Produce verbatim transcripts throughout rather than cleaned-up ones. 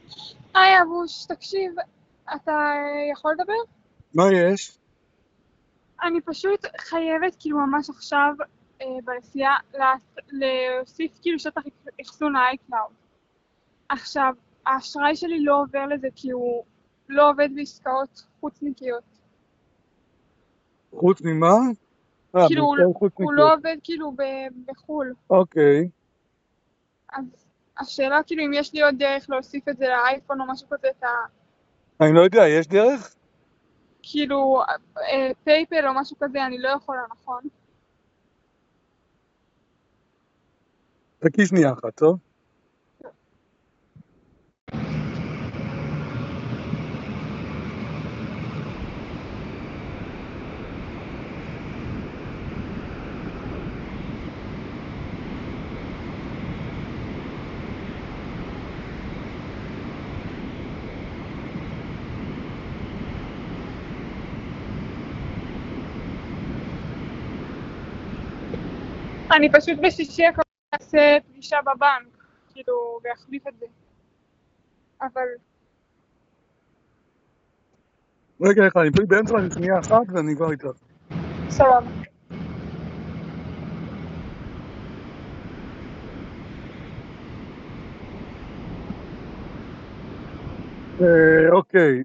היי אבוש, תקשיב, אתה יכול לדבר? מה יש? אני פשוט חייבת כאילו ממש עכשיו אה, בנסיעה להס- להוסיף כאילו שטח אחסון ל-iCloud. עכשיו, האשראי שלי לא עובר לזה כי הוא לא עובד בעסקאות חוץ-ניקיות. חוץ ממה? אה, כאילו הוא, בעסקאות הוא חוץ-ניקיות. לא עובד כאילו ב- בחו"ל. אוקיי. אז השאלה כאילו אם יש לי עוד דרך להוסיף את זה לאייפון או משהו כזה, את ה... אני לא יודע, יש דרך? כאילו אה, פייפל או משהו כזה, אני לא יכולה, נכון? חכי שנייה אחת, טוב? אני פשוט בשישי הקרוב אעשה פגישה בבנק, כאילו, ואחליף את זה. אבל, רגע אחד, אני באמצע אני שנייה אחת ואני כבר איתך. סבבה. אה, אוקיי.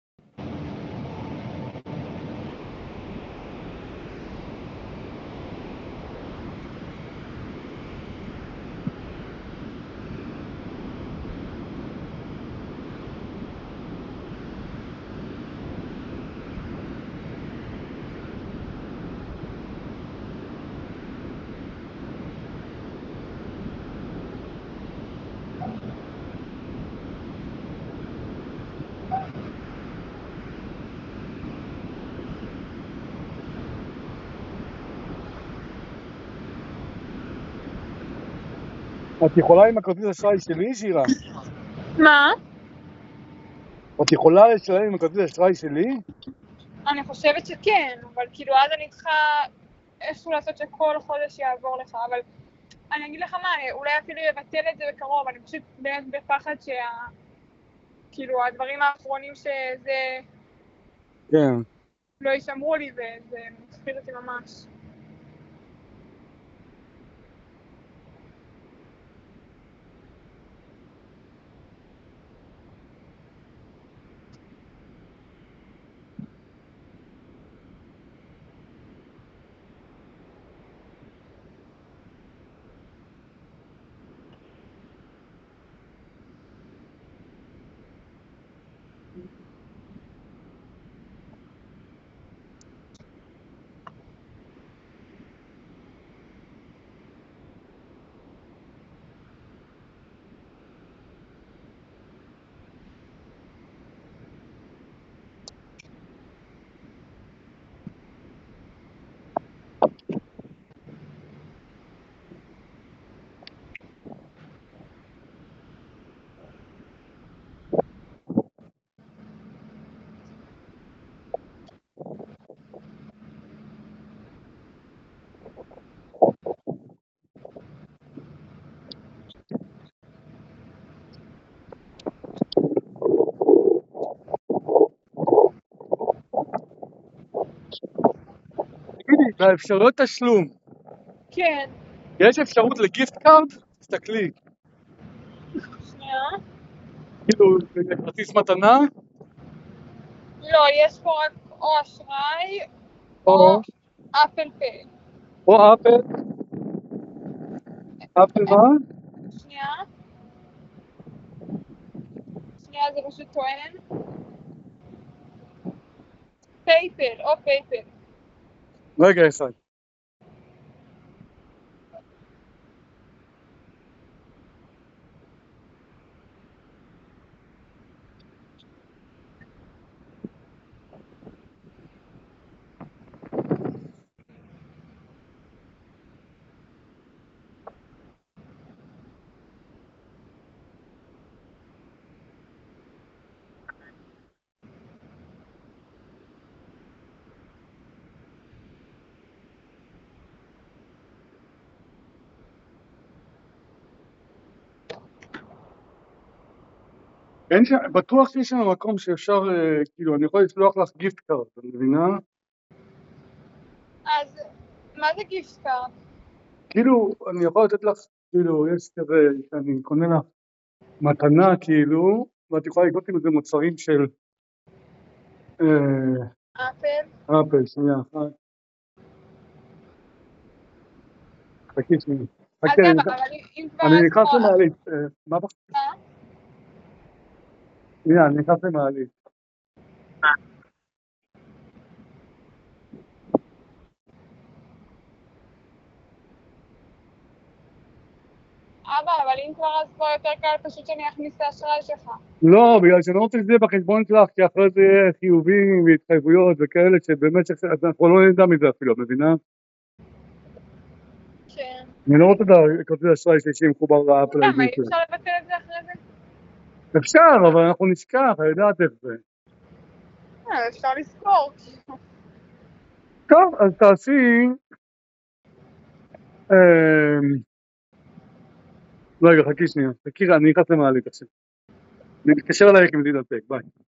את יכולה עם הכרטיס אשראי שלי, שירה? מה? את יכולה לשלם עם הכרטיס אשראי שלי? אני חושבת שכן, אבל כאילו, אז אני צריכה איכשהו לעשות שכל חודש יעבור לך, אבל אני אגיד לך מה, אולי אפילו יבטל את זה בקרוב, אני פשוט באמת בפחד שה... כאילו, הדברים האחרונים שזה כן. לא יישמרו לי, וזה מפחיד אותי ממש. תגידי, באפשרויות תשלום, כן, יש אפשרות לגיפט קארד? תסתכלי. שנייה. כאילו, כרטיס מתנה? לא, יש פה רק או אשראי או או, אפל פיי. או אפל? אפל מה? שנייה, שנייה, זה פשוט טוען. פייפל, או פייפל. רגע אחד. אין ש... בטוח שיש שם מקום שאפשר, אה, כאילו, אני יכול לשלוח לך גיפט קארד, את מבינה? אז מה זה גיפט קארד? כאילו, אני יכול לתת לך, כאילו, יש כזה, שאני קונה לך מתנה, כאילו, ואת יכולה לקנות עם איזה מוצרים של אה, אפל? אפל, שנייה אחת. חכי שנייה. אז חכי, אני למה, נכנס- אבל אם כבר... אני אז נכנס פה- למעלית. אה, מה בח... מה? שנייה, אני נכנס למעלית. אבא, אבל אם כבר אז פה יותר קל פשוט שאני אכניס את האשראי שלך. לא, בגלל שאני לא רוצה שזה יהיה בחשבון שלך, כי אחרי זה יהיה חיובים והתחייבויות וכאלה, שבאמת אז אנחנו לא נדע מזה אפילו, מבינה? כן. אני לא רוצה את כרטיס האשראי שלי שיהיה מחובר לאפל למה, איי אי די. אפשר לבטל את זה אחרי זה? אפשר, אבל אנחנו נשכח, את יודעת איך זה. אה, אפשר לזכור. טוב, אז תעשי... אמ, רגע, חכי שנייה. חכי, אני נכנס למעלית עכשיו. אני מתקשר אלייך עם דינתק, ביי.